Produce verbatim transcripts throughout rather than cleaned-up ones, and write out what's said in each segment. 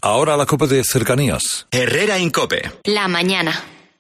Ahora la COPE de cercanías. Herrera en COPE. La mañana.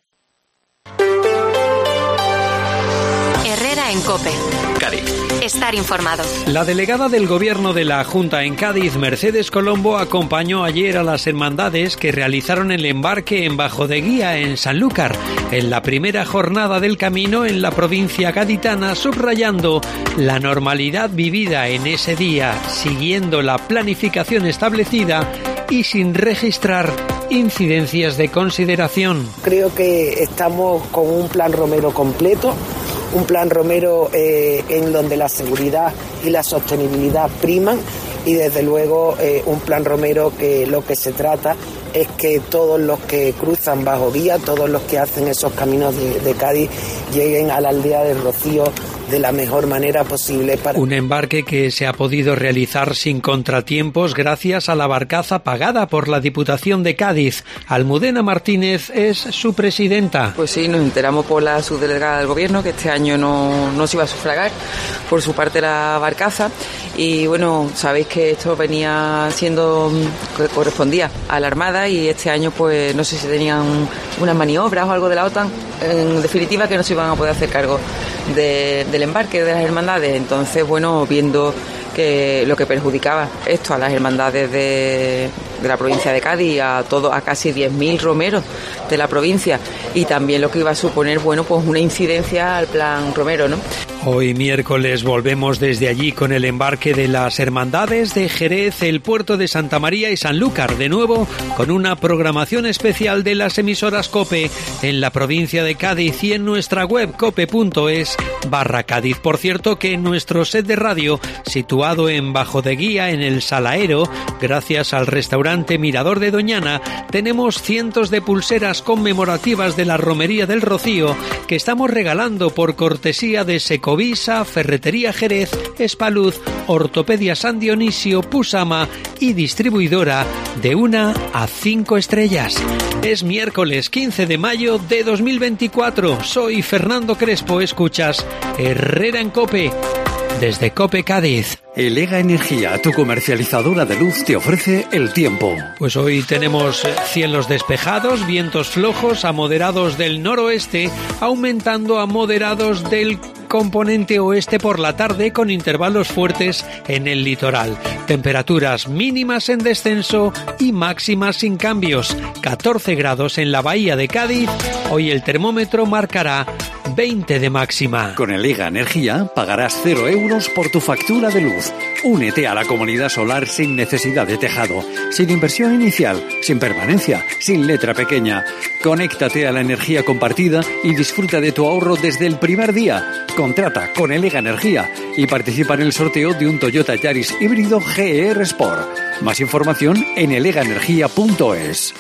Herrera en COPE. Cádiz. Estar informado. La delegada del Gobierno de la Junta en Cádiz, Mercedes Colombo, acompañó ayer a las hermandades que realizaron el embarque en Bajo de Guía, en Sanlúcar, en la primera jornada del camino en la provincia gaditana, subrayando la normalidad vivida en ese día, siguiendo la planificación establecida y sin registrar incidencias de consideración. Creo que estamos con un plan Romero completo, un plan Romero eh, en donde la seguridad y la sostenibilidad priman, y desde luego eh, un plan Romero que lo que se trata es que todos los que cruzan Bajo Guía, todos los que hacen esos caminos de, de Cádiz, lleguen a la aldea del Rocío de la mejor manera posible. Para... Un embarque que se ha podido realizar sin contratiempos gracias a la barcaza pagada por la Diputación de Cádiz. Almudena Martínez es su presidenta. Pues sí, nos enteramos por la subdelegada del Gobierno que este año no, no se iba a sufragar por su parte la barcaza, y bueno, sabéis que esto venía siendo, correspondía a la Armada, y este año pues no sé si tenían unas maniobras o algo de la OTAN, en definitiva que no se iban a poder hacer cargo de, del embarque de las hermandades. Entonces, bueno, viendo que lo que perjudicaba esto a las hermandades de, de la provincia de Cádiz, a todo, a casi diez mil romeros de la provincia, y también lo que iba a suponer, bueno, pues una incidencia al plan Romero, ¿no? Hoy miércoles volvemos desde allí con el embarque de las hermandades de Jerez, el puerto de Santa María y Sanlúcar, de nuevo con una programación especial de las emisoras COPE en la provincia de Cádiz y en nuestra web cope.es barra Cádiz. Por cierto que en nuestro set de radio, situado en Bajo de Guía, en el Salaero, gracias al restaurante Mirador de Doñana, tenemos cientos de pulseras conmemorativas de la Romería del Rocío que estamos regalando por cortesía de Secovisa, Ferretería Jerez, Espaluz, Ortopedia San Dionisio, Pusama y distribuidora de una a cinco estrellas. Es miércoles quince de mayo de dos mil veinticuatro. Soy Fernando Crespo. Escuchas Herrera en COPE desde COPE Cádiz. Elega Energía, tu comercializadora de luz, te ofrece el tiempo. Pues hoy tenemos cielos despejados, vientos flojos a moderados del noroeste, aumentando a moderados del componente oeste por la tarde, con intervalos fuertes en el litoral. Temperaturas mínimas en descenso y máximas sin cambios. catorce grados en la bahía de Cádiz. Hoy el termómetro marcará veinte de máxima. Con Elega Energía pagarás cero euros por tu factura de luz. Únete a la comunidad solar sin necesidad de tejado, sin inversión inicial, sin permanencia, sin letra pequeña. Conéctate a la energía compartida y disfruta de tu ahorro desde el primer día. Contrata con Elega Energía y participa en el sorteo de un Toyota Yaris híbrido G R Sport. Más información en elega energía punto es.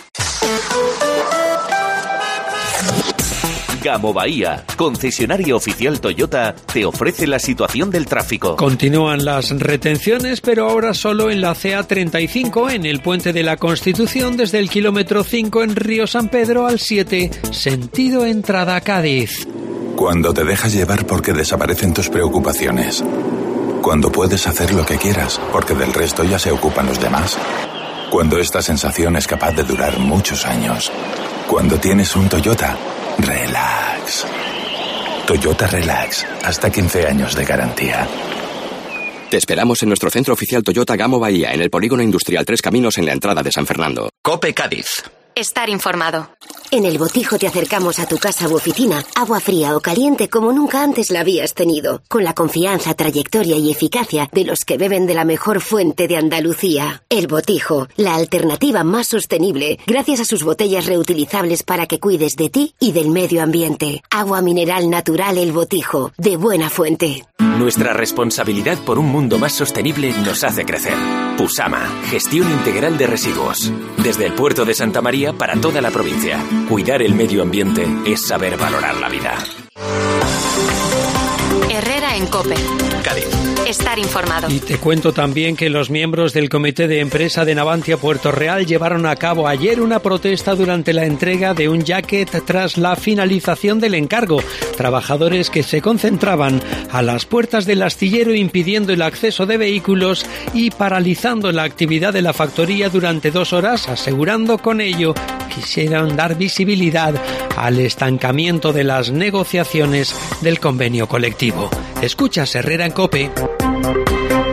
Gamo Bahía, concesionario oficial Toyota, te ofrece la situación del tráfico. Continúan las retenciones, pero ahora solo en la C A treinta y cinco, en el Puente de la Constitución, desde el kilómetro cinco en Río San Pedro al siete, sentido entrada a Cádiz. Cuando te dejas llevar porque desaparecen tus preocupaciones. Cuando puedes hacer lo que quieras, porque del resto ya se ocupan los demás. Cuando esta sensación es capaz de durar muchos años. Cuando tienes un Toyota, relax. Toyota Relax, hasta quince años de garantía. Te esperamos en nuestro centro oficial Toyota Gamo Bahía, en el Polígono Industrial Tres Caminos, en la entrada de San Fernando. COPE Cádiz. Estar informado. En El Botijo te acercamos a tu casa u oficina, agua fría o caliente como nunca antes la habías tenido, con la confianza, trayectoria y eficacia de los que beben de la mejor fuente de Andalucía. El Botijo, la alternativa más sostenible, gracias a sus botellas reutilizables para que cuides de ti y del medio ambiente. Agua mineral natural El Botijo, de buena fuente. Nuestra responsabilidad por un mundo más sostenible nos hace crecer. Pusama, gestión integral de residuos. Desde el puerto de Santa María para toda la provincia. Cuidar el medio ambiente es saber valorar la vida. Herrera En COPE. Cádiz. Estar informado. Y te cuento también que los miembros del comité de empresa de Navantia Puerto Real llevaron a cabo ayer una protesta durante la entrega de un jacket tras la finalización del encargo. Trabajadores que se concentraban a las puertas del astillero impidiendo el acceso de vehículos y paralizando la actividad de la factoría durante dos horas, asegurando con ello que quisieron dar visibilidad al estancamiento de las negociaciones del convenio colectivo. Escuchas Herrera en COPE.